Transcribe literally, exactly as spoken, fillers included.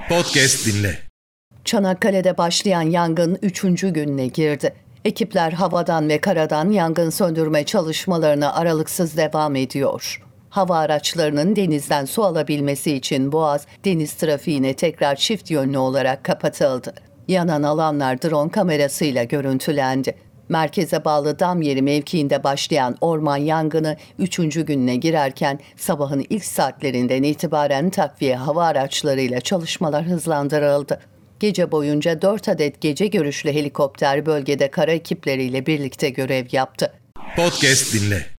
Podcast dinle. Çanakkale'de başlayan yangın üçüncü gününe girdi. Ekipler havadan ve karadan yangın söndürme çalışmalarına aralıksız devam ediyor. Hava araçlarının denizden su alabilmesi için Boğaz deniz trafiğine tekrar çift yönlü olarak kapatıldı. Yanan alanlar drone kamerasıyla görüntülendi. Merkeze bağlı Damyeri mevkiinde başlayan orman yangını üçüncü gününe girerken sabahın ilk saatlerinden itibaren takviye hava araçlarıyla çalışmalar hızlandırıldı. Gece boyunca dört adet gece görüşlü helikopter bölgede kara ekipleriyle birlikte görev yaptı. Podcast dinle.